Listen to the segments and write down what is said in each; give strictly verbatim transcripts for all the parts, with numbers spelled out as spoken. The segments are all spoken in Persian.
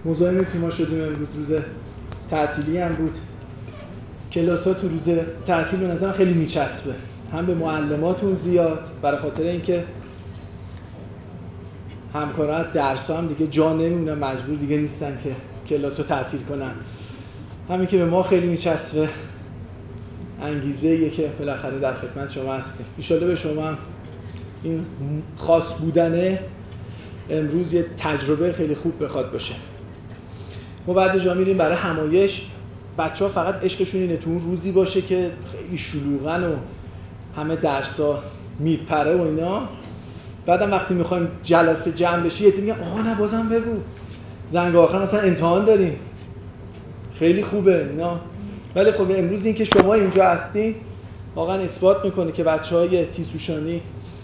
مزاحم تیما شدیم. امروز روز تعطیلی هم بود. کلاس‌ها تو روز تعطیل به نظرم خیلی میچسبه، هم به معلماتون زیاد برای خاطر اینکه همکارا درس‌ها هم دیگه جا نمیمونن، مجبور دیگه نیستن که کلاسو تعطیل کنن. همین که به ما خیلی میچسبه، انگیزه‌ایه که بالاخره در خدمت شما هستیم. ان شاءالله به شما هم این خاص بودنه امروز یه تجربه خیلی خوب بخواد باشه. ما بعضی جا میریم برای همایش، بچه‌ها فقط عشقشون اینه تو اون روزی باشه که خیلی شلوغن و همه درس‌ها میپره و اینا. بعدم وقتی میخوایم جلسه جمع بشه یه میگن آقا نه بازم بگو، زنگ آخر مثلا امتحان داریم. خیلی خوبه اینا، ولی خب امروز این که شما اینجا هستین واقعا اثبات میکنه که بچه‌های تیزهوشانی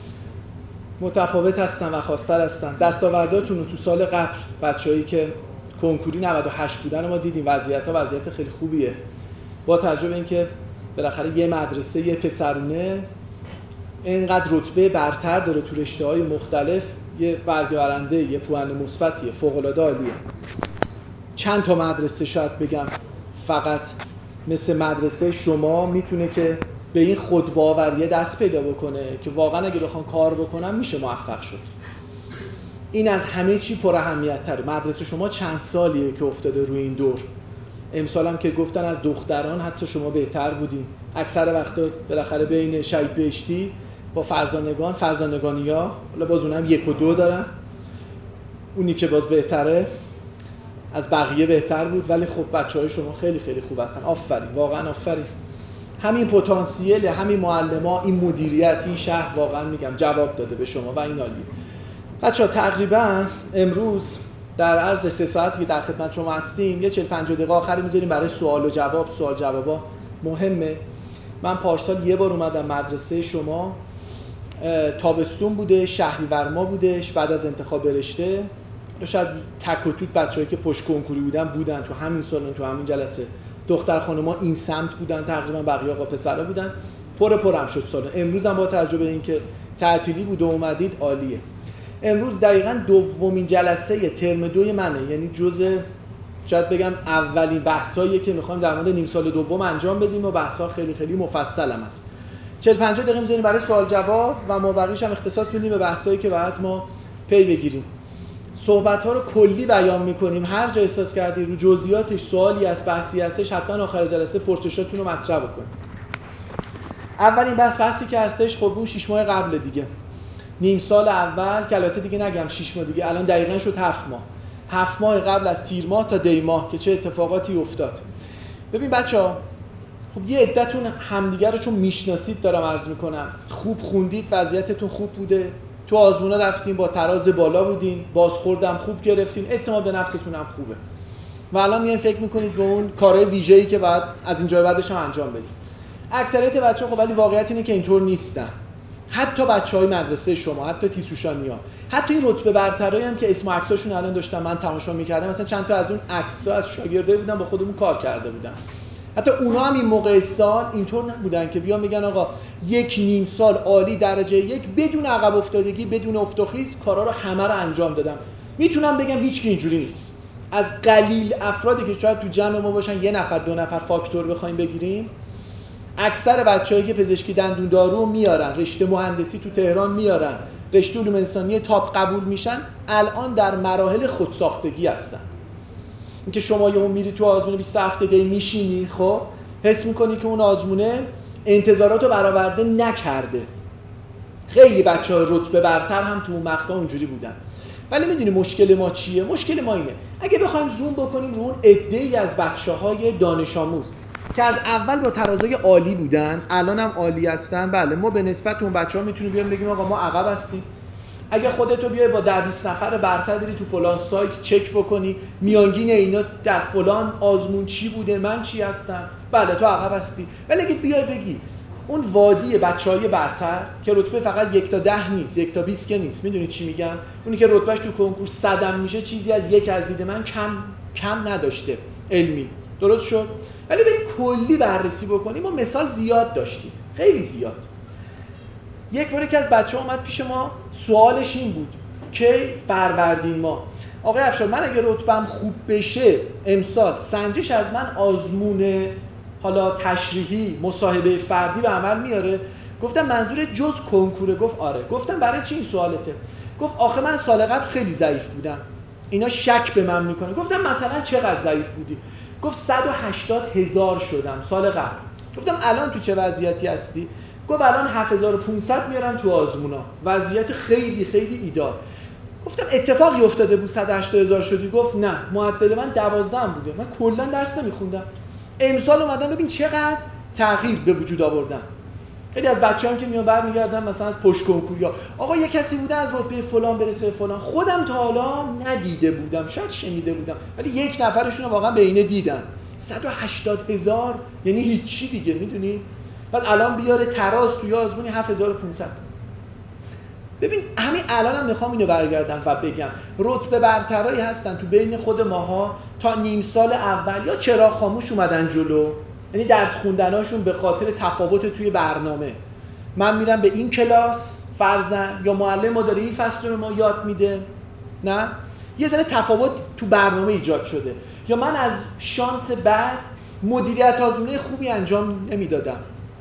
متفاوت هستن و خاص‌تر هستن. دستاورداتون رو تو سال قبل بچه‌هایی که کنکوری نود و هشت بودن ما دیدیم، وضعیت‌ها وضعیت خیلی خوبیه. با توجه به اینکه بالاخره یه مدرسه یه پسرونه اینقدر رتبه برتر داره تو رشته‌های مختلف، یه برگه یه پوان مثبتیه، فوق‌العاده عالیه. چند تا مدرسه شاید بگم فقط مثل مدرسه شما میتونه که به این خودباوری دست پیدا بکنه که واقعا اگه بخوان کار بکنن میشه موفق شد. این از همه چی پر اهمیت تره. مدرسه شما چند سالیه که افتاده روی این دور. امسال هم که گفتن از دختران حتی شما بهتر بودین. اکثر وقتا بالاخره بین شهید بهشتی با فرزانگان، فرزانگانیا، حالا باز اونم یک و دو دارن، اونی که باز بهتره از بقیه بهتر بود، ولی خب بچه‌های شما خیلی خیلی خوب هستن. آفرین، واقعا آفرین. همین پتانسیل، همین معلما، این مدیریت، این شهر واقعا میگم جواب داده به شما و این عالی. بچه‌ها تقریبا امروز در عرض سه ساعتی که در خدمت شما هستیم یه چهل پنجاه دقیقه آخری میذاریم برای سوال و جواب. سوال جوابا مهمه. من پارسال یه بار اومدم مدرسه شما، تابستون بوده، شهریور ماه بودش، بعد از انتخاب رشته. شاید تک و توت بچه‌ای که پشت کنکوری بودن بودن تو همین سالن، تو همین جلسه. دختر خانوما این سمت بودن، تقریبا بقیه آقا پسرا بودن. پر پرم شد سالن. امروز هم با توجه به اینکه تعطیلی بود و اومدید عالیه. امروز دقیقاً دومین جلسه ترم دوی منه، یعنی جزء شاید بگم اولین بحثاییه که می‌خوایم در مورد نیم سال دوم انجام بدیم و بحث‌ها خیلی خیلی مفصل هم است. چهل پنجاه دقیقه می‌ذاریم برای سوال جواب و ما بقیه‌اش هم اختصاص میدیم به بحثایی که بعد ما پی بگیریم. صحبت‌ها رو کلی بیان می‌کنیم، هر جا احساس کردی رو جزئیاتش سوالی از بحثی هستش حتما آخر جلسه پرسشاتون رو مطرح بکنید. اولین بحث بحثی که هستش خب اون شش ماه قبل دیگه، نیم سال اول که البته دیگه نگم شش ماه دیگه، الان دقیقاً شد هفت ماه. هفت ماه قبل از تیر ماه تا دی ماه که چه اتفاقاتی افتاد. ببین بچه‌ها، خب یه عدتون همدیگه رو چون میشناسید دارم عرض میکنم، خوب خوندید، وضعیتتون خوب بوده، تو آزمونا رفتین با تراز بالا بودین، بازخوردم خوب گرفتین، اعتماد به نفستون هم خوبه و الان میان فکر میکنید به اون کارهای ویژه‌ای که بعد از اینجا بعدش هم انجام بدید. اکثریت بچه‌ها خب ولی واقعیت اینه که اینطور نیستن. حتی بچهای مدرسه شما، حتی تیزهوشانی‌ها، حتی این رتبه برترایی هم که اسم و عکساشون الان داشتم من تماشا می‌کردم، مثلا چند تا از اون عکس‌ها از شاگردای بودن با خودمون کار کرده بودن. حتی اونا هم این موقع سال اینطور نبودن که بیان میگن آقا یک نیم سال عالی درجه یک بدون عقب افتادگی، بدون افت و خیز کارا رو همه رو انجام دادم. میتونم بگم هیچ کی اینجوری نیست. از قلیل افرادی که شاید تو جمع ما باشن یه نفر دو نفر فاکتور بخوایم بگیریم، اکثر بچه‌هایی که پزشکی دندون دارو میارن، رشته مهندسی تو تهران میارن، رشته علوم انسانی تاپ قبول میشن، الان در مراحل خودساختگی هستن. اینکه شما یهو میری تو آزمون بیست هفته دی میشینی، خب حس میکنی که اون آزمونه انتظاراتو برآورده نکرده. خیلی بچه‌ها رتبه برتر هم تو اون مقطع اونجوری بودن. ولی میدونی مشکل ما چیه؟ مشکل ما اینه اگه بخوایم زوم بکنیم رو اون عده‌ای از بچه‌های دانش آموز که از اول با ترازای عالی بودن، الان هم عالی هستن، بله ما به نسبت اون بچه‌ها میتونیم بیایم بگیم آقا ما عقب هستیم. اگه خودتو بیای با ده بیست نفر برتر بری تو فلان سایت چک بکنی میانگین اینا در فلان آزمون چی بوده، من چی هستم، بله تو عقب هستی. ولی اگه بیای بگی اون وادی بچهای برتر که رتبه فقط یک تا ده نیست، یک تا بیست که نیست، میدونی چی میگم؟ اونی که رتبهش تو کنکور صدم میشه چیزی از یک از دید من کم کم نداشته علمی. درست شد؟ ولی بریم کلی بررسی بکنیم. ما مثال زیاد داشتیم، خیلی زیاد. یک بار که از بچه‌ها اومد پیش ما، سوالش این بود که فروردین ما آقای افشار من اگه رتبم خوب بشه امسال سنجش از من آزمون حالا تشریحی مصاحبه فردی به عمل میاره؟ گفتم منظور جز کنکوره؟ گفت آره. گفتم برای چی این سوالته؟ گفت آخه من سال قبل خیلی ضعیف بودم، اینا شک به من میکنه. گفتم مثلا چقدر ضعیف بودی؟ گفت صد و هشتاد هزار شدم سال قبل. گفتم الان تو چه وضعیتی هستی؟ گفت الان هفت هزار و پانصد میارم تو آزمونا، وضعیت خیلی خیلی ایدال. گفتم اتفاقی افتاده بود صد و هشتاد هزار شدی؟ گفت نه، معدل من دوازده بوده، من کلا درس نمیخوندم، امسال اومدم ببین چقدر تغییر به وجود آوردم. خیلی از بچه‌ام که میان برمیگردن مثلا از پشت کنکور یا آقا یه کسی بوده از رتبه فلان برسه فلان، خودم تا حالا ندیده بودم، شاید شنیده بودم ولی یک نفرشون رو واقعا بینه دیدم. صد و هشتاد هزار یعنی هیچی دیگه، میدونی؟ بعد الان بیاره تراز توی آزمونی هفت هزار و پانصد. ببین همین الانم هم میخوام اینو برگردم و بگم رتبه برترایی هستن تو بین خود ماها تا نیم سال اول یا چراغ خاموش اومدن جلو، یعنی درس خوندناشون به خاطر تفاوت توی برنامه، من میرم به این کلاس فرضاً یا معلم ما داره این فصل رو ما یاد میده، نه یه ذره تفاوت تو برنامه ایجاد شده، یا من از شانس بعد مدیریت آزمونه خوبی انجام نمیدادم،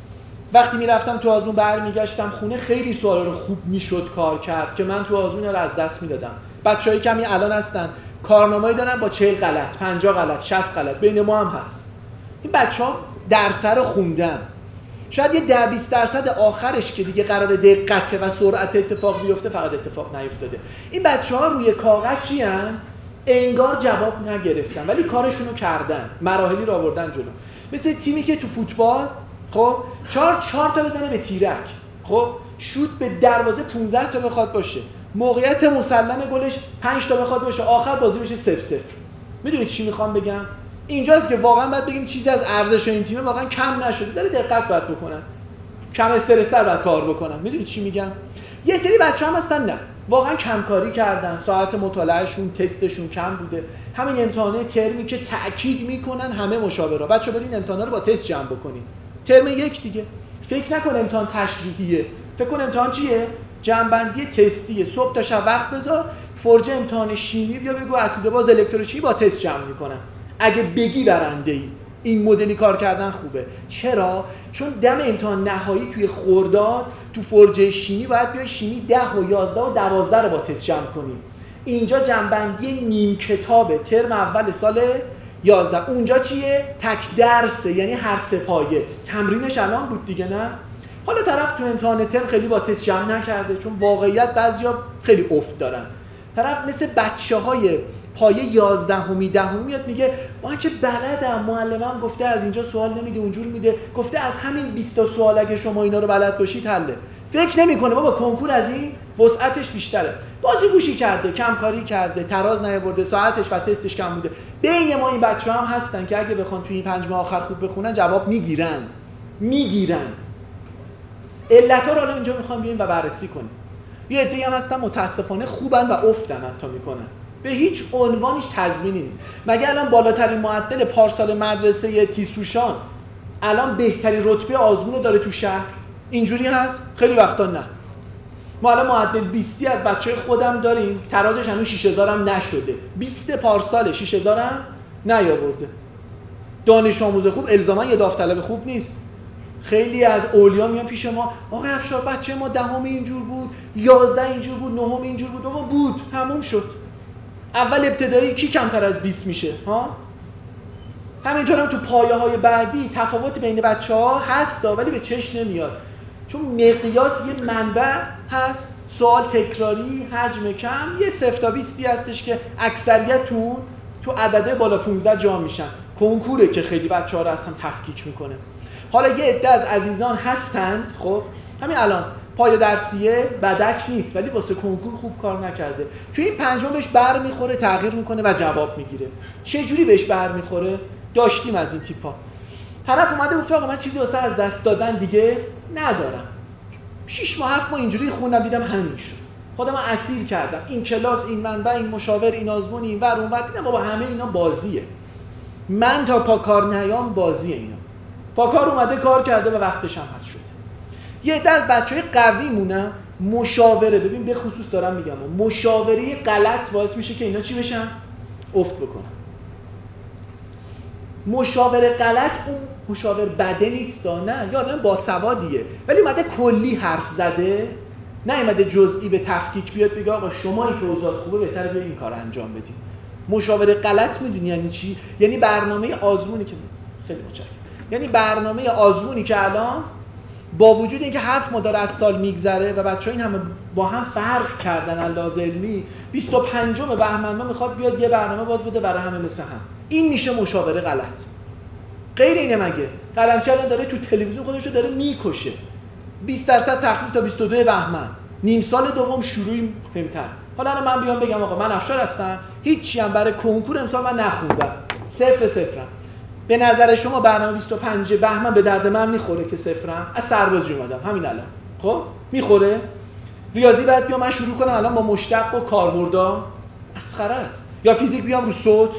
وقتی میرفتم تو آزمون برمیگشتم خونه خیلی سوالا رو خوب میشد کار کرد که من تو آزمون رو از دست میدادم. بچه‌ای کمی الان هستن کارنامه‌ای دارن با چهل غلط، پنجاه غلط، شصت غلط، بین ما هم هست. این بچه‌ها درس رو خوندن، شاید یه ده بیست درصد آخرش که دیگه قرار دقت و سرعت اتفاق بیفته فقط اتفاق نیفتاده. این بچه‌ها روی کاغذ چی ان؟ انگار جواب نگرفتن ولی کارشونو کردن، مراحلی رو آوردن جلو. مثل تیمی که تو فوتبال خب چهار چهار تا بزنه به تیرک، خب شوت به دروازه پانزده تا بخواد باشه، موقعیت مسلم گلش پنج تا بخواد باشه، آخر بازی بشه صفر صفر. میدونید چی میخوام بگم؟ اینجاست که واقعا باید بگیم چیزی از ارزش این تیم واقعا کم نشده، ذره دقت باید بکنن، کم استرس‌تر باید کار بکنن. میدونید چی میگم؟ یه سری بچه‌ها هم هستن نه واقعا کم کاری کردن، ساعت مطالعهشون تستشون کم بوده، همین امتحانات ترمی که تاکید میکنن همه مشاورا بچه‌ها برین امتحانا رو با تست جمع بکنین، ترم یک دیگه فکر نکن امتحان تشریحیه، فکر کن امتحان چیه؟ جنبندی تستیه، صبح تا شب وقت بذار، فرجه امتحان شیمی بیا بگو اسید باز الکتروشیمی با تست جمع میکنن، اگه بگی برنده ای. این مدلی کار کردن خوبه. چرا؟ چون دم امتحان نهایی توی خرداد تو فرجه شیمی باید بیای شیمی ده و یازده و دوازده رو با تست جمع کنیم. اینجا جنبندی نیم کتابه، ترم اول سال یازده. اونجا چیه؟ تک درسه، یعنی هر سه پایه. تمرینش الان بود دیگه، نه؟ حالا طرف تو امتحان ترم خیلی با تست جمع نکرده، چون واقعیت بعضیا خیلی افت دارن. طرف مثل بچه‌های پایه یازدهمی دهمی میاد میگه من که بلدم، معلمم گفته از اینجا سوال نمیده اونجور میده، گفته از همین بیست تا سوال اگه شما اینا رو بلد باشید حله. فکر نمیکنه بابا کنکور از این وسعتش بیشتره. بازی گوشی کرده، کم کاری کرده، تراز نیاورده، ساعتش و تستش کم بوده. بین ما این بچه‌ها هم هستن که اگه بخوان توی این پنج ماه آخر خوب بخونن جواب میگیرن. میگیرن. علت‌ها رو الان اینجا میخوام بیایم و بررسی کنیم. یه عده‌ای هم هستن متاسفانه خوبن و افتن تا میکنن. به هیچ عنوانش تضمینی نیست. مگه الان بالاترین معدل پارسال مدرسه تیسوشان الان بهترین رتبه آزمون رو داره تو شهر؟ اینجوری هست؟ خیلی وقتا نه. ما الان معدل بیستی از بچه خودم داریم، ترازش هنوز شش هزار هم نشده. بیست پارسال شش هزار هم نیاورده. دانش آموز خوب الزاما یه داوطلب خوب نیست. خیلی از اولیا میان پیش ما، آقای افشار بچه ما دهم اینجور بود، یازده اینجور بود، نهم اینجور بود. بابا بود، تموم شد. اول ابتدایی کی کمتر از بیست میشه؟ ها؟ همینطور هم تو پایه های بعدی تفاوت بین بچه ها هست ولی به چشم نمیاد، چون مقیاس یه منبع هست، سوال تکراری، حجم کم، یه صفر تا بیستی هستش که اکثریتون تو عدده بالا پانزده جا میشن. کنکوره که خیلی بچه ها رو اصلا تفکیک میکنه. حالا یه عده از عزیزان هستند، خب همین الان پای درسیه بدک نیست ولی واسه کنکور خوب کار نکرده، توی این پنجم بهش بر میخوره، تغییر میکنه و جواب میگیره. چه جوری بهش بر میخوره؟ داشتیم از این تیپا. طرف اومده گفت آقا من چیزی واسه از دست دادن دیگه ندارم، شش ماه هفت ماه اینجوری خوندم دیدم همین شد، خودم اسیر کردم، این کلاس، این منبع، این مشاور، این آزمون، این ور اون ور، دیدم بابا همه اینا بازیه، من تا پا کار نیام بازیه اینا. پا کار اومده کار کرده و وقتش هم هست شده. یه عده از بچهای قوی مونن مشاوره، ببین به خصوص دارم میگم مشاوره غلط باعث میشه که اینا چی بشن؟ افت بکنن. مشاوره غلط اون مشاور بده نیست، نه یه آدم باسوادیه ولی اومده کلی حرف زده، نه اومده جزئی به تفکیک بیاد بگه آقا شمایی که اوضاع خوبه بهتره بیا این کار انجام بدی. مشاوره غلط میدونی یعنی چی؟ یعنی برنامه آزمونی که خیلی متشکرم. یعنی برنامه آزمونی که الان با وجود اینکه هفت ماه داره از سال میگذره و بچه‌ها این همه با هم فرق کردن اندازه علمی، بیست و پنجم بهمن ما میخواد بیاد یه برنامه باز بده برای همه مثل هم. این میشه مشاوره غلط. غیر اینه مگه؟ قلمچی الان داره تو تلویزیون خودش رو داره میکشه. بیست درصد تخفیف تا بیست و دو بهمن. نیم سال دوم شروعی کمتر. حالا الان من بیام بگم آقا من افشار هستم، هیچی هم برای کنکور امسال من نخوندم. صفر صفرم. به نظر شما برنامه بیست و پنج بهمن به درد من میخوره که صفرم؟ از سربازی اومدم همین الان. خب میخوره؟ ریاضی بعد بیام من شروع کنم الان با مشتق و کاربردا؟ مسخره است. یا فیزیک بیام رو صوت؟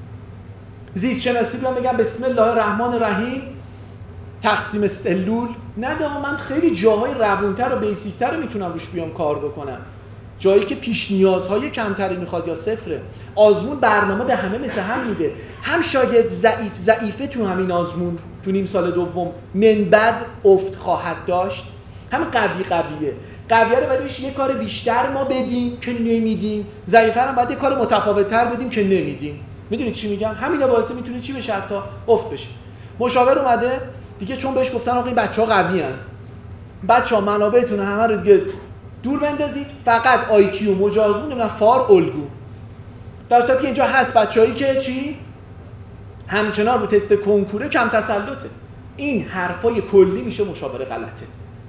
زیست شناسی بیام بگم بسم الله الرحمن الرحیم تقسیم سلول؟ نه ده من خیلی جاهای روونتر و بیسیکتر رو میتونم روش بیام کار بکنم، جایی که پیش نیازهای کمتری میخواد یا صفره. آزمون برنامه به همه مثل هم میده، هم شاگرد ضعیف ضعیفه تو همین آزمون تو نیم سال دوم من بعد افت خواهد داشت، هم قوی قویه قویه رو باید بهش یه کار بیشتر ما بدیم که نمیدیم، ضعیفه رو باید یه کار متفاوت‌تر بدیم که نمیدیم. میدونید چی میگم؟ همینا باعث میتونه چی بشه؟ حتی افت بشه. مشاور اومده دیگه چون بهش گفتن آقا این بچه‌ها قویان، بچه‌ها منابعتون همه رو دیگه دور بندازید، فقط آی کیو مجازون نمیدونم فار الگو، در صورتی که اینجا هست بچه‌هایی که چی همچنان رو تست کنکوره کم تسلطه. این حرفای کلی میشه مشاوره غلطه.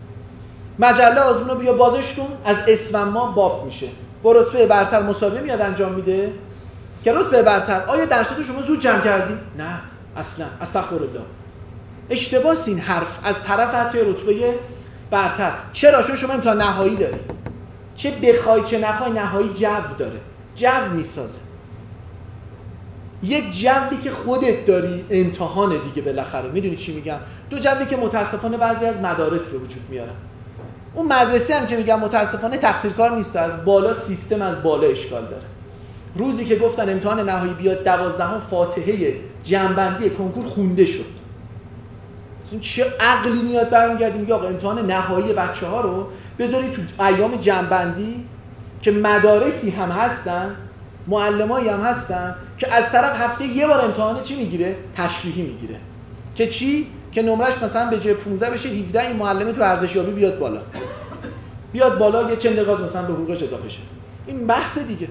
مجله آزمون رو بیا بازش کن، از اسفند ماه باب میشه، با رتبه برتر مسابقه میاد انجام میده که رتبه برتر آیا درساتو شما زود جمع کردی؟ نه اصلا، استغفرالله. اشتباس این حرف از طرف حتی رتبه برتر. چرا؟ چون شما امتحان نهایی داری، چه بخوای چه نخوای نهایی جو داره، جو میسازه. یک جوی که خودت داری امتحان دیگه بالاخره. میدونی چی میگم؟ دو جوی که متاسفانه بعضی از مدارس به وجود میارن. اون مدرسه هم که میگم متاسفانه تقصیرکار نیست، از بالا سیستم از بالا اشکال داره. روزی که گفتن امتحان نهایی بیاد دوازدهم فاتحه جنبندی کنکور خونده شد. اصلا چه عقلی میاد برمیگردیم میگه آقا امتحان نهایی بچه‌ها رو بذاری تو ایام جنبندی که مدارسی هم هستن، معلمایی هم هستن که از طرف هفته یه بار امتحان چی میگیره؟ تشریحی میگیره. که چی؟ که نمرش مثلا به جای پانزده بشه هفده، این معلم تو ارزشیابی بیاد بالا. بیاد بالا یه چند غاز مثلا به حقوقش اضافه شه. این بحث دیگه.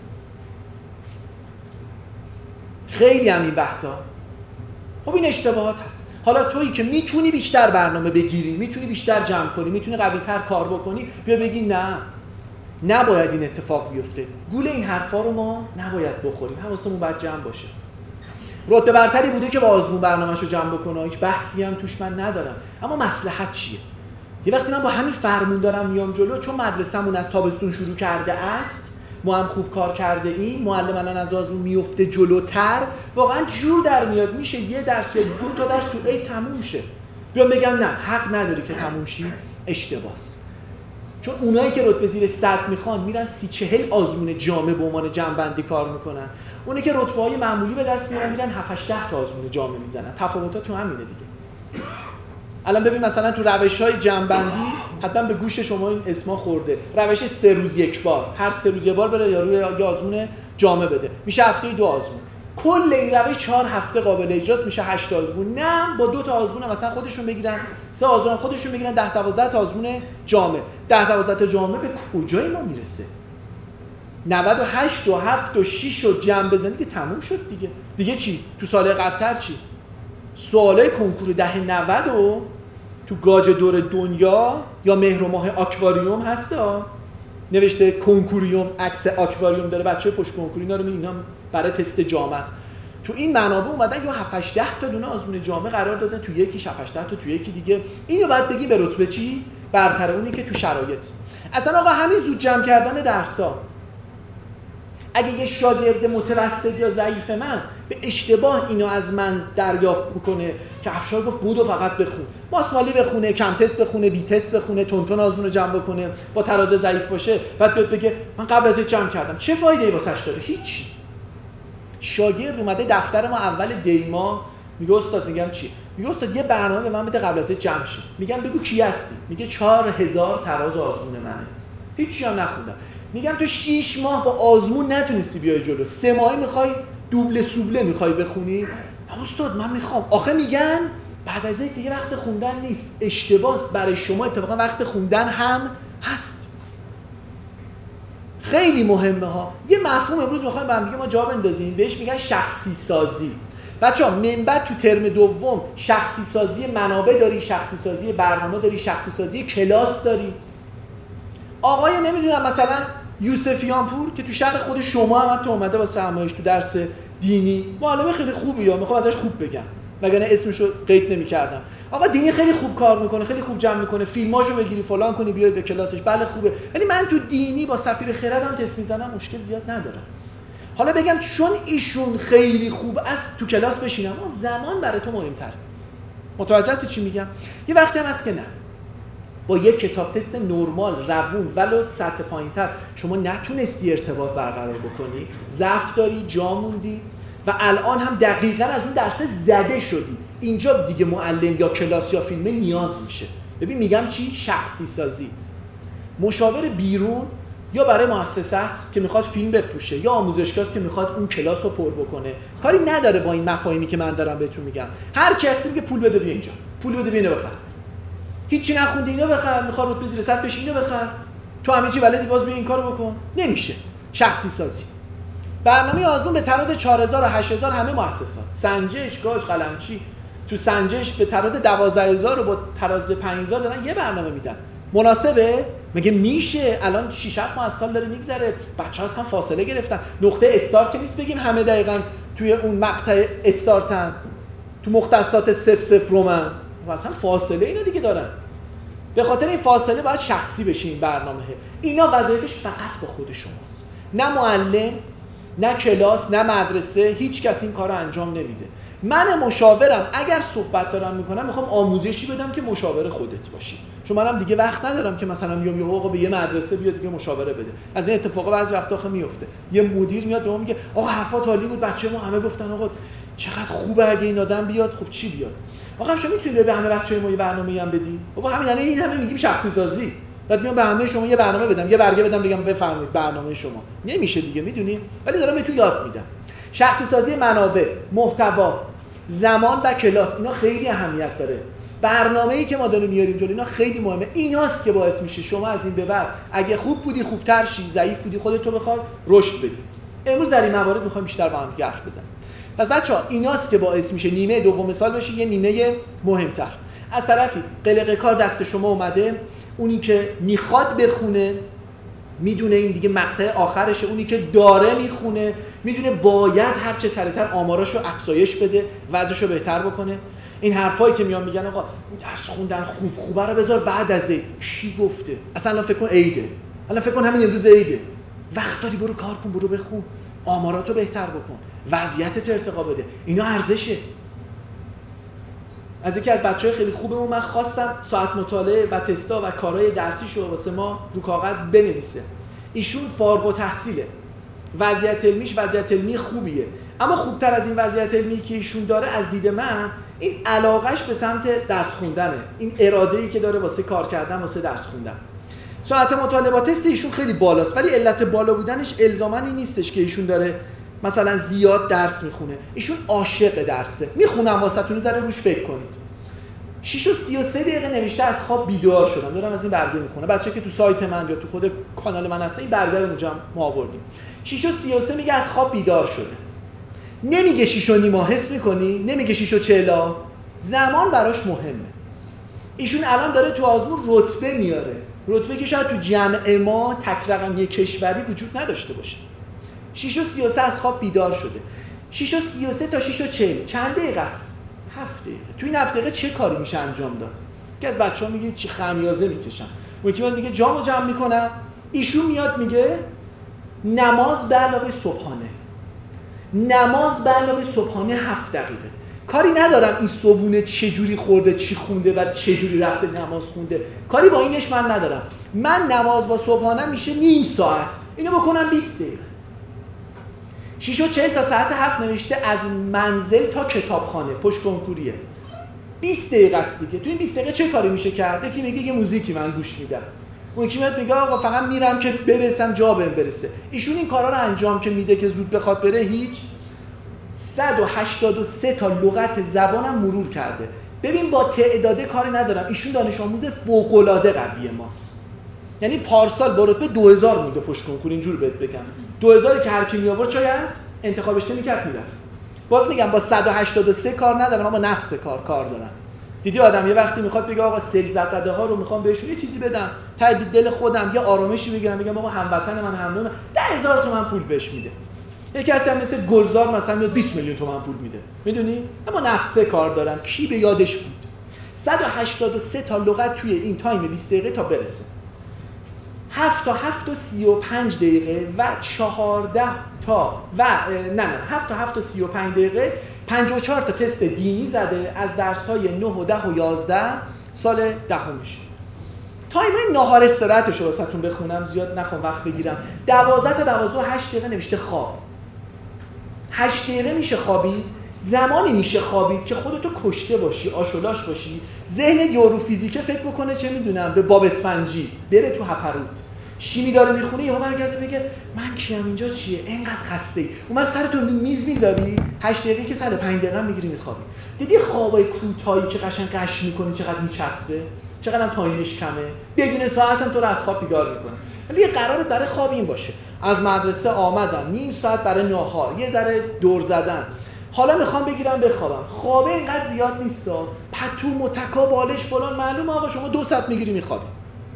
خیلی هم این بحثا. خب این اشتباهات هست. حالا تویی که میتونی بیشتر برنامه بگیری، میتونی بیشتر جمع کنی، میتونی قوی‌تر کار بکنی، بیا بگی نه نباید این اتفاق بیفته. گول این حرفا رو ما نباید بخوریم. حواسمون باید جمع باشه. رتبه برتری بوده که با آزمون برنامه‌شو جمع بکنه، هیچ بحثی هم توش من ندارم. اما مصلحت چیه؟ یه وقتی من با همین فرمون دارم میام جلو، چون مدرسه‌مون از تابستون شروع کرده است، ما هم خوب کار کرده ایم، معلم الان از آزمون میفته جلوتر، واقعا جور در میاد میشه یه درس یا دو تا درس تو ای تموم شه. بیام بگم نه حق نداری که تموم شی، اشتباس. چون اونایی که رتبه زیر صد میخوان میرن سی چهل آزمون جامع به عنوان جمع‌بندی کار میکنن. اونایی که رتبه‌های معمولی به دست میارن میرن هفت هشت تا آزمون جامع میزنن. تفاوتات تو همینه دیگه. الان ببین مثلا تو روش‌های جمع‌بندی حتما به گوش شما این اسما خورده. روش سه روز یک بار، هر سه روز یک بار بره یا روی یه آزمون جامع بده. میشه هفته دو آزمون. کل این روش چهار هفته قابل اجراست، میشه هشت آزمون. نه با دو تا آزمون مثلا خودشون بگیرن، سه آزمون خودشون بگیرن، ده دوازده تا آزمون جامع. ده دوازده تا جامع به کجای ما میرسه؟ نود و هشت و هفت و شش و جمع بزنی که تموم شد دیگه. دیگه چی؟ تو سال قبل‌تر چی؟ سوالای کنکور ده نود و تو گاج دور دنیا یا مهر و ماه آکواریوم هستا، نوشته کنکوریوم، عکس آکواریوم داره، بچه‌های پشت کنکوری اینا رو می‌بینن، اینا برای تست جامع است. تو این منابع اومدن یا هفت هشت تا دونه آزمون جامع قرار دادن، تو یکی هفت هشت تا تو یکی دیگه. اینو بعد بگی به رتبه چی؟ برتر اونی که تو شرایط. اصلا آقا همین زود جمع کردن درس‌ها، اگه یه شاگرد متوسط یا ضعیف من به اشتباه اینو از من دریافت بکنه که افشار گفت بودو فقط بخون، ماسمالی بخونه، کم تست بخونه، بی تست بخونه، تونتون آزمون رو جمع بکنه، با تراز ضعیف باشه، بعد بیاد بگه من قبل از این جمع کردم، چه فایده‌ای واسش داره؟ هیچ. شاگرد اومده دفتر ما اول دیما میگه استاد میگم چی؟ میگه استاد یه برنامه به من بده قبل از جمع شی. میگم بگو کی هستی؟ میگه چهار هزار تراز آزمون منه. هیچی هم نخوندم. میگم تو شش ماه با آزمون نتونستی بیای جلو، سه ماهی میخوای دوبله سوبله میخوای بخونی؟ استاد من میخوام. آخه میگن بعد از این دیگه وقت خوندن نیست، اشتباهه. برای شما اتفاقا وقت خوندن هم هست. خیلی مهمه ها. یه مفهوم امروز میخوایم با هم دیگه ما جا بندازیم، بهش میگن شخصی سازی. بچه‌ها من بعد تو ترم دوم شخصی سازی منابع داری، شخصی سازی برنامه داری، شخصی سازی کلاس داری. آقای نمیدونم مثلا یوسفیان پور که تو شهر خود شما هم تو اومده با سرمایش تو درس دینی، معلم خیلی خوبیه، میخوام ازش خوب بگم وگرنه اسمشو قید نمی‌کردم. آقا دینی خیلی خوب کار میکنه، خیلی خوب جمع میکنه، فیلماشو بگیری فلان کنی بیای به کلاسش، بله خوبه. ولی من تو دینی با سفیر خردم تست میزنم مشکل زیاد ندارم. حالا بگم چون ایشون خیلی خوب است تو کلاس بشینم، اما زمان برای تو مهمتره. متوجه هستی چی میگم؟ یه وقتی هم هست که نه، با یک کتاب تست نرمال روون ولو سطح پایینتر شما نتونستی ارتباط برقرار بکنی، ضعف داری، جا موندی و الان هم دقیقاً از اون درس زده شدی. اینجا دیگه معلم یا کلاس یا فیلم نیاز میشه. ببین میگم چی؟ شخصی سازی. مشاور بیرون یا برای مؤسسه است که میخواد فیلم بفروشه یا آموزشگاه است که میخواد اون کلاس رو پر بکنه، کاری نداره با این مفاهیمی که من دارم بهتون میگم. هر کسی میگه پول بده بیا اینجا، پول بده بیا اینو بخر، هیچی نخوندی اینو بخر، میخواد رتبه زیر صد بشه اینو بخر، تو همه چی بلدی باز بیا این کارو بکن. نمیشه. شخصی سازی. برنامه آزمون به تراز چهار هزار و هشت هزار همه مؤسسات، سنجش، گاج، قلمچی، تو سنجش به تراز دوازده هزار و با تراز پنج هزار دارن یه برنامه میدن. مناسبه؟ میگه میشه. الان شش هفت ماه از سال داره میگذره، بچه‌ها هم فاصله گرفتن. نقطه استارت که نیست بگیم همه دقیقاً توی اون مقطع استارتن، تو مختصات صفر صفر رومن، اصلا فاصله اینا دیگه دارن. به خاطر این فاصله باید شخصی بشه این برنامه. اینا وظایفش فقط با خود شماست، نه معلم، نه کلاس، نه مدرسه، هیچ کس این کارو انجام نمیده. من مشاورم اگر صحبت دارم میکنم میخوام آموزشی بدم که مشاور خودت باشی، چون منم دیگه وقت ندارم که مثلا میام یهو آقا به یه مدرسه بیاد دیگه مشاوره بده. از این اتفاقا بعضی وقتا آخه میفته، یه مدیر میاد به ما میگه آقا حرفات عالی بود، بچه‌ها همه گفتن آقا چقدر خوبه اگه این آدم بیاد. خب چی بیاد؟ آقا شما میتونید به همه بچه‌های ما یه برنامه‌ای هم بدی؟ بابا همین یعنی این همه میگیم شخصی سازی. بعد میام به همه شما یه برنامه بدم، یه برگه بدم بگم بفرمایید برنامه شما. نمیشه دیگه، میدونی؟ ولی دارم بهتون یاد میدم. شخصی سازی منابع، محتوا، زمان و کلاس، اینا خیلی اهمیت داره. برنامه‌ای که ما داریم میاریم جلو اینا خیلی مهمه. ایناست که باعث میشه شما از این به بعد اگه خوب بودی خوبتر شی، ضعیف بودی خودت رو بخواد رشد بدی. امروز در این موارد میخوایم بیشتر با هم دیگه حرف بزنیم. پس بچه‌ها ایناست که باعث میشه نیمه دوم سال بشه یه نیمه مهمتر. از طرفی قلقه کار دست شما اومده، اونی که میخواد بخونه میدونه این دیگه مقطع آخرشه، اونی که داره میخونه میدونه باید هر چه سریعتر آماراشو افزایش بده، وضعشو بهتر بکنه. این حرفایی که میان میگن آقا درس خوندن خوب خوبه رو بذار بعد از عید، کی گفته؟ اصلا الان فکر کن عیده، الان فکر کن همین امروز عیده، وقت داری برو کار کن، برو بخون، آماراتو بهتر بکن، وضعیتتو ارتقا بده. اینا ارزشه. از یکی از بچه‌های خیلی خوبمون من خواستم ساعت مطالعه و تستا و کارهای درسیشو واسه ما رو کاغذ بنویسه. ایشون فارغ التحصیله، وضعیت علمیش وضعیت علمی خوبیه، اما خوبتر از این وضعیت علمی که ایشون داره از دید من این علاقهش به سمت درس خوندنه، این اراده‌ای که داره واسه کار کردن، واسه درس خوندن. ساعت مطالعه با تست ایشون خیلی بالاست، ولی علت بالا بودنش الزاماً این نیستش که ایشون داره مثلا زیاد درس میخونه. ایشون عاشق درسه. میخونم واسهتون ذره روش فکر کنید. شش و سی و سه دقیقه نوشته از خواب بیدار شدم. دارم از این برگه میخونه. بچه‌ها که تو سایت من یا تو خود کانال من هستن این برگه رو اونجا ما آوردیم. شش و سی و سه میگه از خواب بیدار شده. نمیگه شش و نیم حس میکنی؟ نمیگه شش و چهل. زمان براش مهمه. ایشون الان داره تو آزمون رتبه میاره. رتبه که شاید تو جمع ما تک رقمی کشوری وجود نداشته باشه. شش و سی و سه از خواب بیدار شده. شش و سی و سه تا شش و چهل چند دقیقه است؟ هفت دقیقه. تو این هفت دقیقه چه کاری میشه انجام داد؟ که از بچه‌ها میگه چی خمیازه میکشن. اون که میگه جامو جمع میکنم. ایشون میاد میگه نماز به علاوه صبحانه، نماز به علاوه صبحانه هفت دقیقه. کاری ندارم این صبحونه چه جوری خورده، چی خونده و چه جوری رفته نماز خونده، کاری با اینش من ندارم. من نماز با صبحانه میشه نیم ساعت، اینو بکنم بیست دقیقه. شش و چهل تا ساعت هفت نوشته از منزل تا کتابخانه، پشت کنکوریه. بیست دقیقه است دیگه. تو این بیست دقیقه چه کاری میشه کرد؟ یکی میگه یه موزیکی من گوش میدم، اون یکی میاد میگه آقا فقط میرم که برسم جا بهم برسه. ایشون این کارا رو انجام که میده که زود بخواد بره هیچ. صد و هشتاد و سه تا لغت زبانم مرور کرده. ببین با تعداده کاری ندارم، ایشون دانش آموز فوق العاده قوی ماست. یعنی پارسال با رتبه دو هزار مونده پشت کنکور، اینجور بهت بگم. دو هزار که هر کی می آورد شاید انتخابش نمی‌کرد میرفت. باز میگم با صد و هشتاد و سه کار ندارم، اما نفس کار کار دارم. دیدی آدم یه وقتی میخواد بگه آقا سلزت زده ها رو میخوام بهشون یه چیزی بدم، تا دل خودم یه آرامشی بگیرم، میگم آقا هموطن من همنون ده هزار تومان پول بهش میده. یکی از هم مثل گلزار مثلا میاد بیست میلیون تومان پول میده، میدونی؟ اما نفس کار دارم. کی به یادش بود صد و هشتاد و سه تا لغت توی این تایم بیست دقیقه تا برسه. هفت تا هفت و سی و پنج دقیقه و چهارده تا و نه نه هفت تا هفت و سی و پنج دقیقه پنجاه و چهار تا تست دینی زده از درس‌های نه و ده و یازده سال دهمش. تایم ناهار استراحتش رو واسهتون بخونم، زیاد نخوام وقت بگیرم. دوازده تا دوازده و هشت دقیقه نوشته خواب. هشت دقیقه میشه خوابید. زمانی میشه خوابید که خودتو کشته باشی، آشولاش باشی، ذهنت یورو فیزیکه فکر بکنه چه میدونم به باب اسفنجی، بره تو هپروت. شیمی داره میخونه یهو برگرده بگه من کیم اینجا چیه؟ اینقدر خسته‌ای. اومد سرتو میز میذاری، هشت دقیقه که سر پنج دقیقه میگیری میخوابی. دیدی خوابای کوتاهی که قشنگ قش میکنی چقدر میچسبه؟ چقدر هم تایمش کمه؟ بدون ساعت هم تو رو از خواب بیدار میکنه. ولی یه قرارت برای خواب این باشه. از مدرسه آمدم، نیم ساعت برای ناهار، یه ذره دور زدن. حالا میخوام بگیرم بخوابم. خوابه اینقدر زیاد نیستا. پتو متکا بالش فلان، معلومه آقا شما دو ساعت میگیری میخوابی.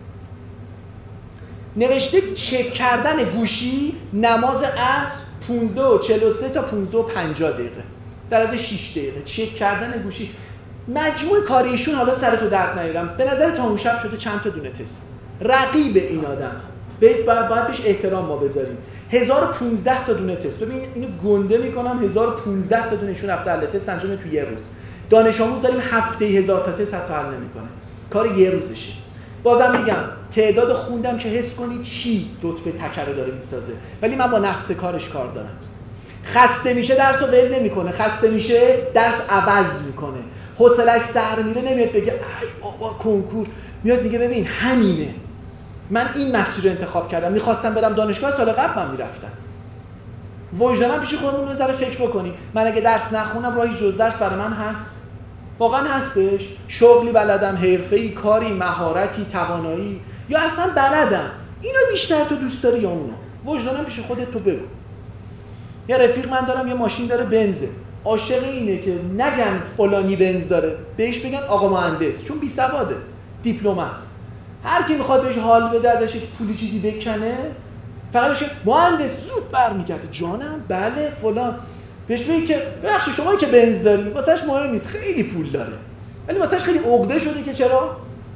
نوشته چک کردن گوشی نماز عصر پانزده و چهل و سه تا پانزده و پنجاه دقیقه. در از شش دقیقه چک کردن گوشی. مجموع کاریشون حالا سرتو درد نیارم. به نظر تا اون شب شده چند تا دونه تست. رقیب این آدم. باید باید بهش احترام ما بذاریم. هزار و پانزده تا دونه تست. ببین اینو گنده میکنم، هزار و پانزده تا دونهشون رفته حل تست انجام تو یه روز. دانش آموز داریم هفته هزار تا تست حتی حل نمیکنه. کار یه روزشه. بازم میگم تعداد خوندم که حس کنی چی رتبه تکرار داره میسازه، ولی من با نفس کارش کار دارم. خسته میشه درسو ول نمیکنه، خسته میشه درس عوض میکنه، حوصله‌اش سر میره نمیاد بگه ای بابا کنکور، میاد میگه ببین همینه، من این مسیر رو انتخاب کردم، میخواستم برم دانشگاه سال قبل من میرفتم. وجدانم پیش خودمون یه ذره فکر بکنی، من اگه درس نخونم راهی جز درس برای من هست؟ واقعا هستش؟ شغلی بلدم، حرفه‌ای، کاری، مهارتی، توانایی، یا اصلا بلدم؟ اینو بیشتر تو دوست داری یا اونو؟ وجدانم پیش خودت تو بگو. یه رفیق من دارم یه ماشین داره بنزه، عاشق اینه که نگن فلانی بنز داره، بهش بگن آقا مهندس، چون بی سواده، دیپلم است. هر کی میخواد بهش حال بده ازش پولی چیزی بکنه، فقط بشه مهندس، زود برمیگرده جانم بله فلان. بهش میگه که ببخشید شما که بنز داری واسهش مهم نیست، خیلی پول داره، ولی واسهش خیلی عقده شده که چرا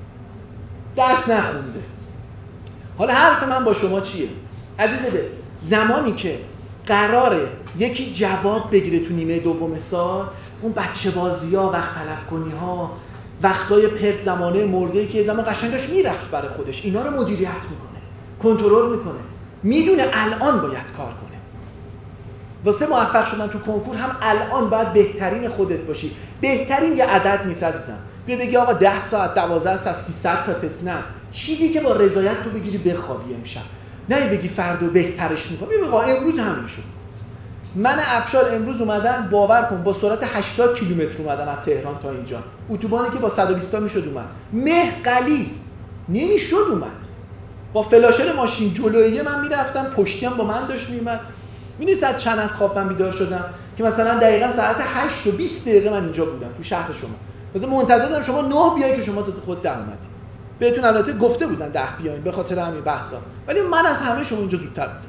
درس نخونده. حالا حرف من با شما چیه عزیز دل؟ زمانی که قراره یکی جواب بگیره تو نیمه دوم سال، اون بچه بازی‌ها، وقت تلف کنی‌ها، وقتای پرت، زمانه مرده که زمان قشنگ داشت میرفت برای خودش، اینا رو مدیریت میکنه، کنترل میکنه، میدونه الان باید کار کنه. واسه موفق شدن تو کنکور هم الان باید بهترین خودت باشی. بهترین یه عدد نیست عزیزم. بیا بگی آقا ده ساعت، دوازده ساعت، سیصد تا تست، نه. چیزی که با رضایت تو بگیری بخوابی امشب. نه بگی فردا بهترش میکنم. بیا بگو امروز همین شد. من افشار امروز اومدم، باور کن با سرعت هشتاد کیلومتر اومدم از تهران تا اینجا. اتوبانی که با صد و بیست تا میشد اومد. مه غلیظ نمیشد اومد. با فلاشر ماشین جلویه من میرفتم، پشتی هم با من داشت میومد. می‌دونی ساعت چند از خواب من بیدار شدم که مثلا دقیقاً ساعت هشت و بیست دقیقه من اینجا بودم تو شهر شما. مثلا منتظر بودم شما نه بیای که شما تازه خود ده اومدی. بهتون البته گفته بودن ده بیاین به خاطر همین بحثا، ولی من از همه شما اینجا زودتر بودم.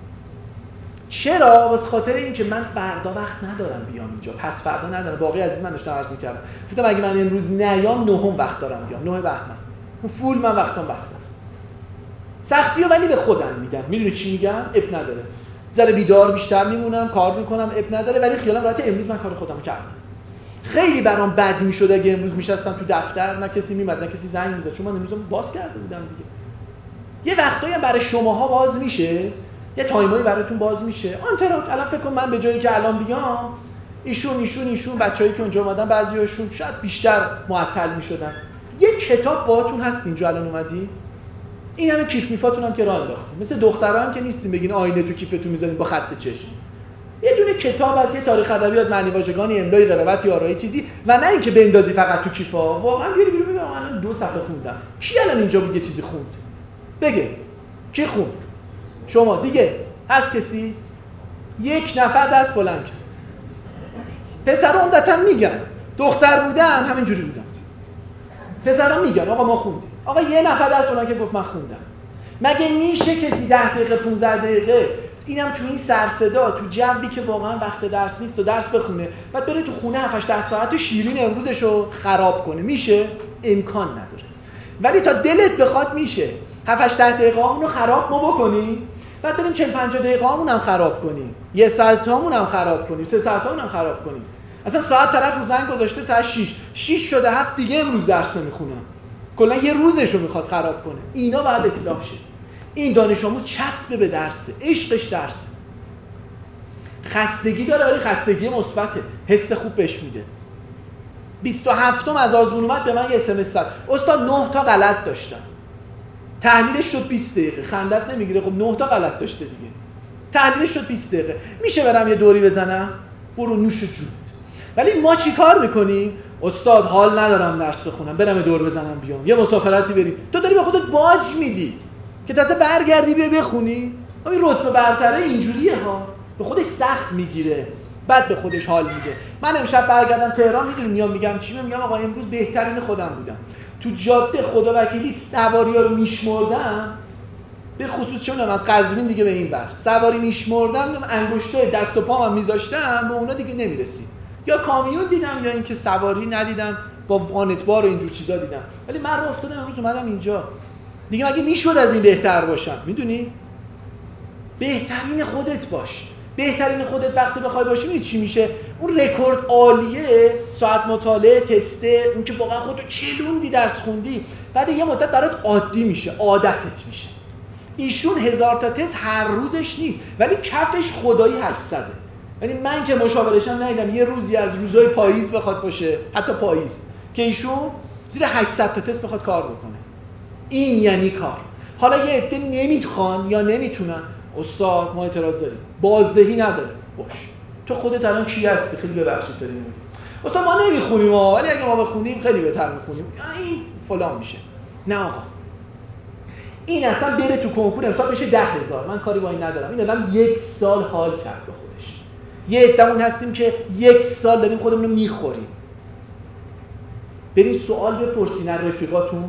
چرا؟ واسه خاطر اینکه من فردا وقت ندارم بیام اینجا، پس فردا ندارم. باقی عزیز من داشتم عرض می‌کردم، گفتم اگه من امروز نیام نهم وقت دارم بیام، نه بهمن. فول من وقتام بسته است. سختیو ولی به خودم میدم. میدونی چی میگم؟ اب نداره. ذره بیدار بیشتر میمونم، کار میکنم، اب نداره، ولی خیالم راحت امروز من کار خودمو کردم. خیلی برام بد میشد اگه امروز میشستم تو دفتر نه کسی میمد نه کسی زنگ میزد، چون من امروز باز کرده بودم دیگه. یه وقتایی هم برای شماها باز میشه، یه تایمایی براتون باز میشه. آنترات الان فکر کنم من به جایی که الان بیام ایشون ایشون ایشون بچه‌ای که اونجا اومدن بعضیاشون شاید بیشتر معطل میشدن. یه کتاب باهاتون هست اینجا الان اومدی؟ این همه کیف میفاتون هم که راه انداختیم. مثل دخترا هم که نیستیم بگین آینه تو کیفتون میذارین با خط چشم. یه دونه کتاب از یه تاریخ ادبیات، معنی واژگانی، املای، قرائت، آرایی چیزی، و نه اینکه بندازی فقط تو کیفا. واقعا بیاری بیرون بگم من دو صفحه خوندم. کی الان اینجا بود یه چیزی خوند؟ بگه. کی خوند؟ شما دیگه هست کسی؟ یک نفر دست بلند کرد. پسرا عمدتاً میگن، دختر بودن همینجوری بودن. پسرا میگن آقا ما خوندیم. آقا یه نفر دست بلند که گفت من خوندم. مگه میشه کسی ده دقیقه پانزده دقیقه اینم تو این سر صدا تو جوی که واقعا وقت درس نیست و درس بخونه، بعد بره تو خونه هفت هشت ساعت شیرین امروزشو خراب کنه؟ میشه؟ امکان نداره. ولی تا دلت بخواد میشه. هفت هشت دقیقه همونو خراب ما بکنیم، بعد بریم چهل پنجاه دقیقه همون هم خراب کنیم، یه ساعت همون هم خراب کنیم، سه ساعت همون هم خراب کنیم. اصلا ساعت طرف رو زنگ گذاشته ساعت شش، شش شده هفت دیگه امروز درس نمیخونم. کلا یه روزشو میخواد خراب کنه. اینا باید اصلاح شه. این دانش آموز چسب به درسه، عشقش درسه. خستگی داره ولی خستگی مثبته، حس خوب بهش میده. بیست و هفتم از آزمون اومد به من یه اس ام اس داد. استاد نه تا غلط داشتم. تحلیلش شد بیست دقیقه. خندت نمیگیره؟ خب نه تا غلط داشته دیگه. تحلیلش شد بیست دقیقه. میشه برام یه دوری بزنم؟ برو نوش جونت. ولی ما چی کار میکنیم؟ استاد حال ندارم درس بخونم، برم دور بزنم بیام، یه مسافرتی بریم. تو داری به خودت باج میدی که تازه برگردی بیا بخونی. این رتبه برتره اینجوریه ها، به خودش سخت میگیره، بعد به خودش حال میده. من امشب برگردم تهران، میدونی میام میگم چی؟ میگم آقا امروز بهترین خودم بودم. تو جاده خدا وکیلی سواریا رو میشمردم، به خصوص چون از قزوین دیگه به این ور سواری میشمردم، انگشتای دست و پامم میذاشتم، به اونا دیگه نمیرسید. یا کامیون دیدم یا اینکه سواری ندیدم، با وانتبار و اینجور چیزا دیدم. ولی من رو افتادم امروز اومدم اینجا دیگه. مگه میشد از این بهتر باشم؟ میدونی؟ بهترین خودت باش. بهترین خودت وقتی بخوای باشی میدونی چی میشه؟ اون رکورد عالیه، ساعت مطالعه، تسته، اون که واقعا خودتو چلوندی درس خوندی، بعد یه مدت برات عادی میشه، عادتت میشه. ایشون هزار تا تست هر روزش نیست ولی کفش خدایی هشتصده. یعنی من که مشاورشم ندیدم یه روزی از روزهای پاییز بخواد باشه، حتی پاییز، که ایشون زیر هشتصد تا تست بخواد کار بکنه. این یعنی کار. حالا یه عده نمیخوان یا نمیتونن، استاد ما اعتراض داریم، بازدهی نداره. باش تو خودت الان کی هستی؟ خیلی ببخشید داریم میگیم استاد ما نمیخونیم ها، ولی اگه ما بخونیم خیلی بهتر میخونیم، این فلان میشه. نه آقا، این اصلا بره تو کنکور امسال بشه ده هزار، من کاری با این ندارم. این آدم یک سال حال کرد به خودش. یه عده‌مون هستیم که یک سال داریم خودمون رو میخوریم. برین سوال بپرسین از رفیقاتون.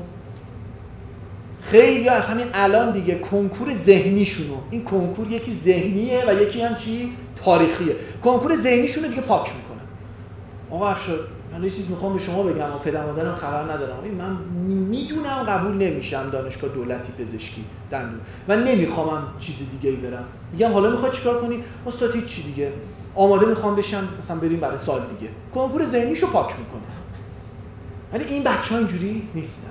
خیلی از همین الان دیگه کنکور ذهنیشونو، این کنکور یکی ذهنیه و یکی هم چی؟ تاریخیه. کنکور ذهنیشونو دیگه پاک میکنن. آقا افشار من یه چیز میخوام به شما بگم، اما پدر مادرم خبر ندارم. این من میدونم قبول نمیشم دانشگاه دولتی پزشکی دندون و نمیخوام چیز دیگه ای برم. میگم حالا میخواد چیکار کنی؟ استاد هیچ چی دیگه. آماده میخوام بشم مثلا بریم برای سال دیگه. کنکور ذهنیشو پاک میکنه. ولی این بچه‌ها اینجوری نیستن.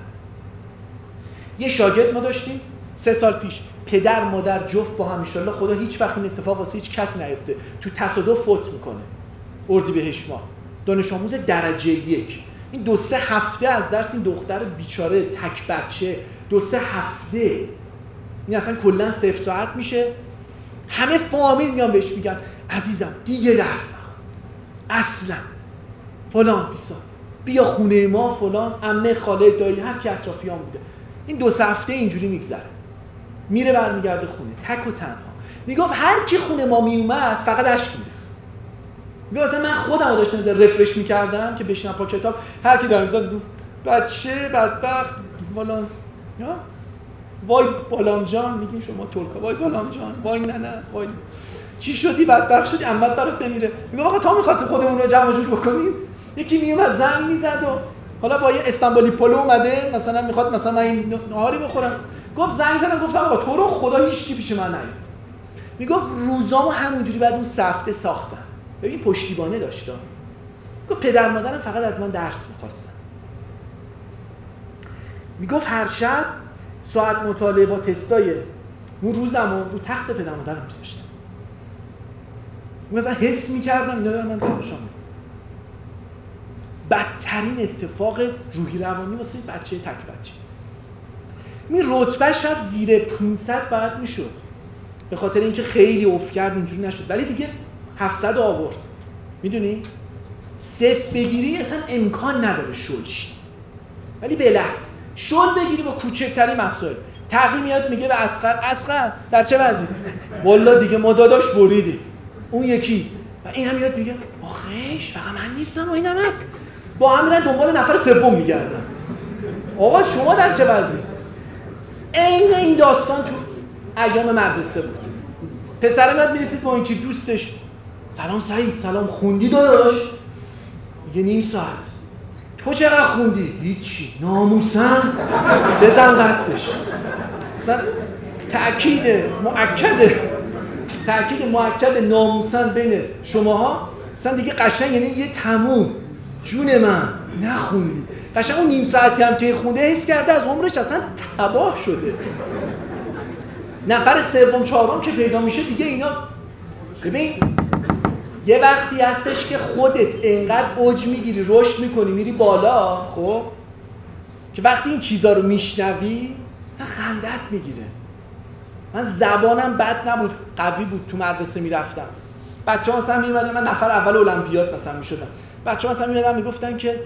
یه شاگرد ما داشتیم سه سال پیش، پدر مادر جفت با هم، ان شاءالله خدا هیچ وقت این اتفاق واسه هیچ کسی نیفته، تو تصادف فوت میکنه. اردیبهشت ماه، دانش آموز درجه یک. این دو سه هفته از درس این دختر بیچاره تک بچه، دو سه هفته این اصلا کلا صفر ساعت میشه. همه فامیل میان بهش میگن عزیزم دیگه درس نخون اصلا، فلان بیسا بیا خونه ما، فلان عمه، خاله، دایی، هر کی اطرافیان بوده. این دو سه هفته اینجوری میگذره، میره برمیگرده خونه تک و تنها. میگفت هر کی خونه ما میومد فقط اشک میره. میگفت مثلا من خودم رو داشتم رفرش میکردم که بشینم پا کتاب، هر کی داره میذاره بچه بدبخت فلان، یا وای بالام جان، میگین شما ترکا، وای بالام جان، وای نه نه وای چی شدی بدبخت شدی، عمت برات بمیره. میگم آقا تا می‌خواستیم خودمون رو جمع جور بکنیم، یکی میومد زنگ میزد و حالا با یه استانبولی پلو اومده مثلا میخواد مثلا من این نهاری بخورم، گفت زنگ زدم گفتم آقا تو رو خدا هیچ کی پیش من نیاد. میگفت روزامو همونجوری بعد اون سفته ساختم. ببین پشتیبانه داشتم. گفت پدر مادرم فقط از من درس می‌خواستن. میگفت هر شب ساعت مطالعه با تستای اون روزمو رو تخت پدر مادرم می‌ذاشتم. مثلا حس می‌کردم اینا دارن من تماشا می‌کنن. بدترین اتفاق روحی روانی واسه بچه تک بچه. می رتبه شاید زیر پانصد باید میشد. به خاطر اینکه خیلی افت کرد اینجوری نشد. ولی دیگه هفتصد آورد. میدونی؟ صفر بگیری اصلا امکان نداره شل شی. ولی بالعکس شل بگیری با کوچکترین مسائل. تقی میاد میگه به اصغر اصغر در چه وضعی؟ والله دیگه ما داداش بریدیم. اون یکی و این هم میاد میگه آخیش فقط من نیستم و اینم هست. با هم میرن دنبال نفر سوم میگردن. آقا شما در چه وضعی؟ این این داستان تو ایام مدرسه بود. پسر میاد میرسید با این چی دوستش سلام سعید سلام خوندی داداش؟ میگه نیم ساعت. تو چقدر خوندی؟ هیچی. ناموسن بزن قدش. مثلا تأکید مؤکد تأکید مؤکد ناموسن بین شماها مثلا دیگه قشنگ یعنی یه تموم جون من نخوندی. قشنگ اون نیم ساعتی هم که خونده حس کرده از عمرش اصلا تباه شده. نفر سوم چهارم که پیدا میشه دیگه اینا ببین یه وقتی هستش که خودت انقدر اوج میگیری رشد میکنی میری بالا خب که وقتی این چیزا رو میشنوی مثلا خندت میگیره. من زبانم بد نبود قوی بود تو مدرسه میرفتم. بچه‌ها مثلا میومدن من نفر اول المپیاد مثلا میشدم. بچه‌ها مثلا میومدن میگفتن که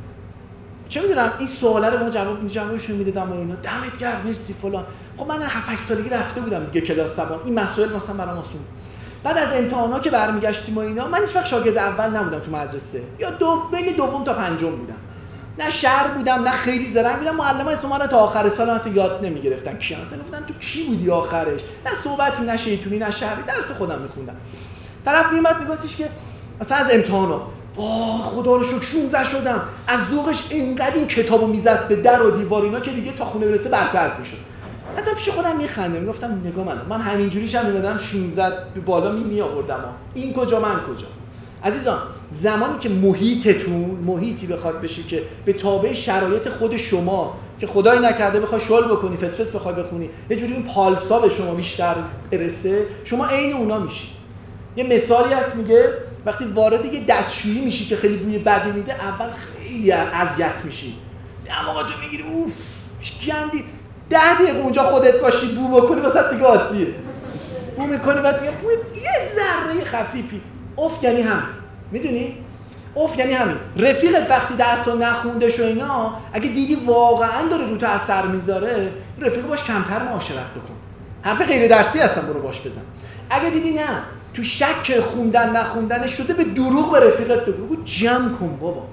چه میدونم این سوالا رو ما جواب میجوابشون میدادم و اینا دمت گرم مرسی فلان. خب من هفت هشت سالگی رفته بودم دیگه کلاس زبان. این مسائل مثلا برام آسون. بعد از امتحانا که برمیگشتیم و اینا من هیچ وقت شاگرد اول نبودم تو مدرسه. یا دو بین دوم تا پنجم بودم. نه شهر بودم نه خیلی زرنگ بودم. معلم اسم ما رو تا آخر سال من تو یاد نمیگرفتن کی هستن. گفتن تو کی بودی آخرش؟ نه صحبتی نه شیطونی نه شهری درس خودم میخوندم. طرف میومد میگفتش که مثلا از امتحانا واه خدا رو شکر شانزده شدم. از ذوقش اینقدر این کتابو میزد به در و دیوار اینا که دیگه تا خونه برسه برپرد میشد. حتی پیش خودم میخندم میگفتم نگاه منم من همینجوریش هم میمدم شانزده به بالا می میآوردم. این کجا من کجا؟ عزیزان زمانی که محیطتون محیطی بخواد بشه که به تابع شرایط خود شما که خدایی نکرده بخوای شل بکنی فس فس بخوای بخونی یه جوری اون پالسا به شما بیشتر برسه شما عین اونا میشی. یه مثالی هست میگه وقتی وارد یه دستشویی میشی که خیلی بوی بدی میده اول خیلی اذیت میشی. دماغتو میگیری اوف گندی ده دقیقه اونجا خودت باشی بو بکنی واسه دیگه عادیه. بو میکنی بعد میگه بوی یه ذره خفیفی اوف یعنی هم میدونی؟ اوف یعنی همین. رفیقت وقتی درسو نخونده شو اینا اگه دیدی واقعا داره رو تو اثر میذاره رفیق باش کمتر معاشرت بکن. حرف غیر درسی هستن برو باش بزن. اگه دیدی نه تو شک خوندن نخوندن شده به دروغ به رفیقت بگو بگو جمع کن بابا.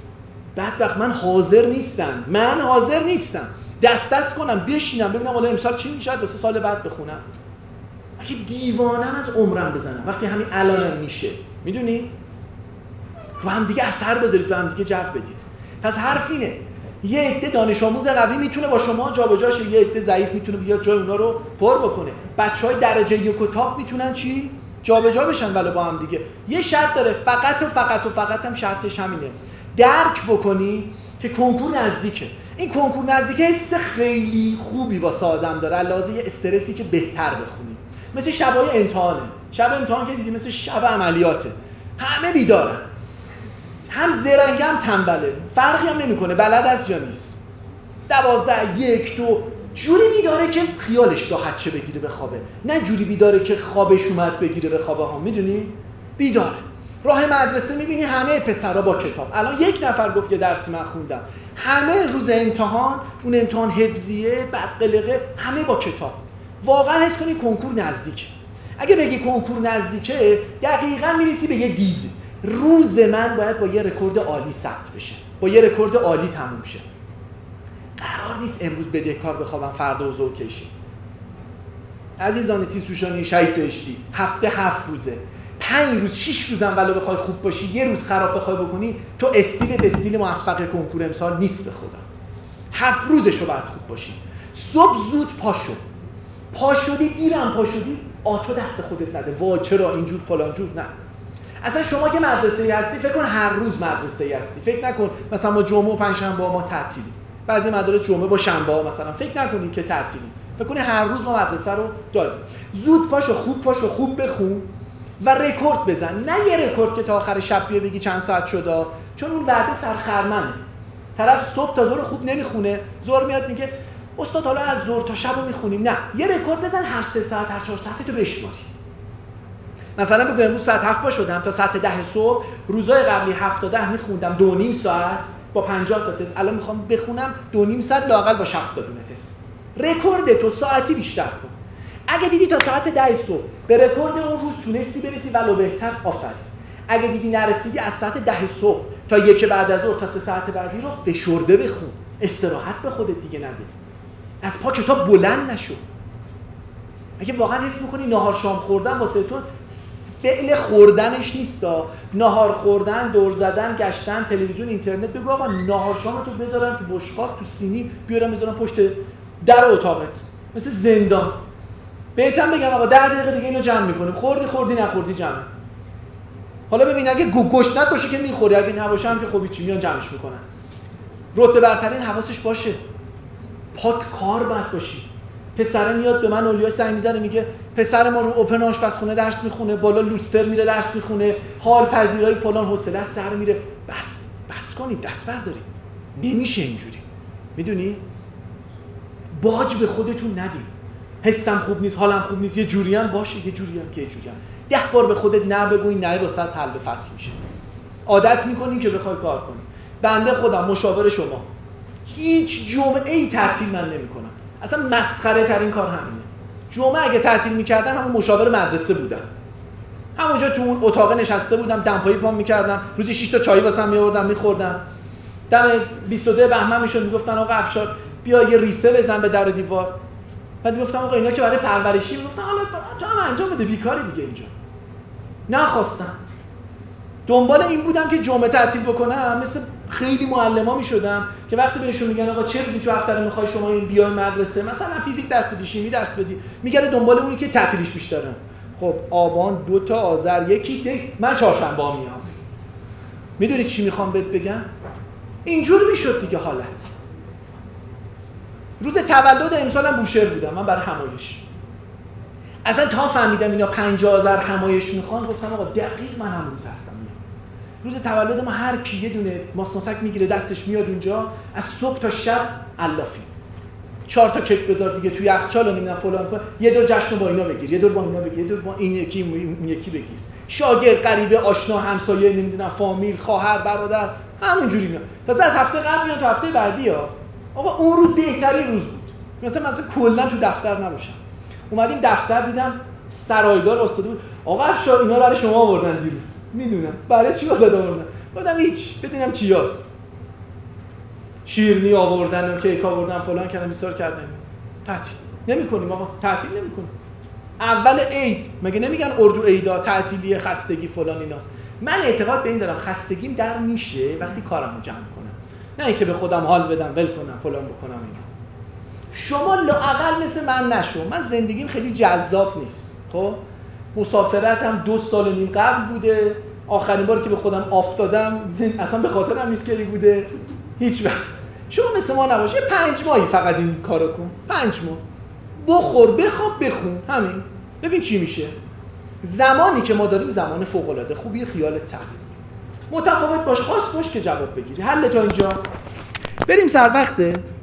بدبخت من حاضر نیستم. من حاضر نیستم. دست دست کنم بشینم ببینم حالا امسال چی میشه دو سه سال بعد بخونم. اگه دیوانم از عمرم بزنم وقتی همین الانم میشه. میدونی؟ رو هم دیگه اثر بذارید رو هم دیگه جو بدید. پس حرف اینه یه عده دانش آموز قوی میتونه با شما جابجا شه یه عده ضعیف میتونه بیاد جای اونا رو پر بکنه. بچهای درجه یک و تاپ میتونن چی؟ جابجا بشن ولی با هم دیگه. یه شرط داره فقط و فقط و فقط هم شرطش همینه. درک بکنی که کنکور نزدیکه. این کنکور نزدیکه حس خیلی خوبی واسه آدم داره. علاوه یه استرسی که بهتر بخونی. مثل شبای امتحانه. شب امتحان که دیدی مثل شب عملیاته. همه بیدارن. هم زرنگ هم تنبله. فرقی هم نمیکنه بلد است یا نیست. دوازده یک دو جوری بیداره که خیالش راحت شه بگیره به خوابه. نه جوری بیداره که خوابش اومد بگیره به خوابه ها. میدونی؟ بیداره. راه مدرسه میبینی همه پسرها با کتاب. الان یک نفر گفت یه درسی من خوندم. همه روز امتحان اون امتحان حفظیه بعد قلقه همه با کتاب. واقعا حس کنی کنکور نزدیک. اگه بگی کنکور نزدیکه دقیقاً میرسی به یه دید. روز من باید با یه رکورد عالی ثبت بشه. با یه رکورد عالی تموم شه. قرار نیست امروز بدهکار بخوابم فردا اوضاع اوکیشه. عزیزان تیزهوشانی شهید بهشتی هفته هفت روزه. پنج روز شش روزم ولو بخوای خوب باشی یه روز خراب بخوای بکنی تو استیلت استیل موفق کنکور امسال نیست به خدا. هفت روزشو باید خوب باشی. صبح زود پاشو، پا شدی دیرم پا شدی آتو دست خودت نده وای چرا اینجور فلان جور، نه. اصلا شما که مدرسه‌ای هستی فکر کن هر روز مدرسه‌ای هستی، فکر نکن مثلا ما جمعه و پنجشنبه ما تعطیلی، بعضی مدارس جمعه با شنبه ها مثلا، فکر نکنید که تعطیلی، فکر کنید هر روز ما مدرسه رو داریم. زود پاشو، خوب پاشو، خوب بخون و رکورد بزن، نه یه رکورد که تا آخر شب بیا بگی چند ساعت شده، چون اون وعده سرخرمنه. طرف صبح تا ظهر خوب نمیخونه، ظهر میاد میگه استاد حالا از ظهر تا شب رو میخونیم، نه یه رکورد بزن هر سه ساعت هر چهار ساعت تو بشماری. مثلا بگو امروز ساعت هفت پا شدم تا ساعت ده صبح، روزای قبلی هفت تا ده میخوندم دو نیم ساعت با پنجاه تا تست، الان میخوام بخونم دو نیم ساعت لااقل با شصت تا دونه تست. رکورد تو ساعتی بیشتر کن. اگه دیدی تا ساعت ده صبح به رکورد اون روز تونستی برسی ولو بهتر، آفرین. اگه دیدی نرسیدی از ساعت ده صبح تا یک بعد از ظهر تا سه ساعت بعدی رو فشرده بخون، استراحت به خودت دیگه نده، از پا کتاب بلند نشو. اگه واقعا حس می‌کنی ناهار شام خوردن واسه تو فعل خوردنش نیستا، ناهار خوردن، دور زدن، گشتن، تلویزیون، اینترنت، بگو آقا ناهار شامتو بذارم تو بشقاب تو سینی بیارم بذارم پشت در اتاقت مثل زندان. بهتم بگم آقا ده دقیقه دیگه اینو جمع می‌کنیم، خوردی خوردی نخوردی جمع. حالا ببین اگه گشنت باشه که می‌خوری، اگه نباشه هم که خب چی میان جمعش می‌کنن. رتبه برترین حواسش باشه، پاک کار باید باشی. پسره میاد به من اولیاش زنگ میزنه میگه پسر ما رو اوپن آشپزخونه درس میخونه، بالا لوستر میره درس میخونه، حال پذیرای فلان، حوصله سر میره. بس بس کنید، دست بردارید، نمیشه اینجوری. میدونی باج به خودتون ندید. حسم خوب نیست، حالم خوب نیست، یه جوریم باشه، یه جوریم که یه جوریم. ده بار به خودت نه بگوی، نه واسط حل فصل میشه. عادت میکنین که بخوای کار کنی. بنده خودم مشاور شما هیچ جمعه‌ای تعطیل من نمیکنم. اصلا مسخره ترین کار همینه. جمعه اگه تعطیل میکردم همون مشاور مدرسه بودم، همونجا تو اون اتاق نشسته بودم، دمپایی پام میکردم، روزی شش تا چای واسم میآوردم میخوردم. دم بیست و دو بهمن میشد میگفتن آقا افشار بیا یه ریسه بزن به در و دیوار. بعد میگفتم آقا اینا که برای پرورشی، میگفتن حالا تو هم انجام بده، بیکاری دیگه اینجا. نخواستم. دنبال این بودم که جمعه تعطیل بکنم، مثل خیلی معلما میشدم که وقتی بهشون میگن آقا چه روزی تو هفته میخوای شما این بیای مدرسه، مثلا فیزیک درس بدی، شیمی درس بدی، میگن دنبال اونی که تعطیلیش بیشتره. خب آبان دو تا، آذر یکی، دی من چهارشنبه میام. میدونی چی میخوام بهت بگم؟ اینجور میشد دیگه حالت. روز تولد امسالم بوشهر بودم من برای همایش. اصلا تا فهمیدم اینا پنجاه آذر همایش میخوان، گفتم آقا دقیق من هم روز هستم. روز تولد ما هر کی یه دونه ماسماسک میگیره دستش میاد اونجا، از صبح تا شب علافی. چهار تا کیک بذار دیگه توی یخچال و نمیدونم فلان کن، یه دور جشن با اینا بگیر، یه دور با اینا بگیر، یه دور با این یکی اون یکی بگیر. شاگرد، غریبه، آشنا، همسایه، نمیدونم فامیل، خواهر، برادر، همونجوری میاد. تازه از هفته قبل میاد تا هفته بعدی ها. آقا اون روز بهترین روز بود. مثلا مثلا کلا تو دفتر نباشم. اومدیم دفتر دیدم سرایدار استاد بود. آقا افشار اینا رو برای شما آوردن دیروز. میدونم برای چی واسه آوردن؟ گفتم هیچ، بدونم چی هست. شیرینی آوردن و کیک آوردن فلان کردن بیستار کردن. تعطیل نمی‌کنیم آقا، تعطیل نمی‌کنیم. اول عید مگه نمیگن اردو عیدا تعطیلی، خستگی فلان ایناست. من اعتقاد به این دارم خستگیم در میشه وقتی کارمو جمع کنم، نه اینکه به خودم حال بدم ول کنم فلان بکنم اینا. شما لااقل مثل من نشو. من زندگیم خیلی جذاب نیست. خب مسافرتم دو سال و نیم قبل بوده. آخرین باری که به خودم آف دادم اصلا به خاطرم نیست که بوده هیچ وقت. شما مثل ما نباشه، پنج ماهی فقط این کارو کن، پنج ماه بخور بخواب بخون، همین، ببین چی میشه. زمانی که ما داریم زمان فوق العاده خوبی، خیال تخت متفاوت باش، خاص باش که جواب بگیری. حل تا اینجا بریم سر وقته.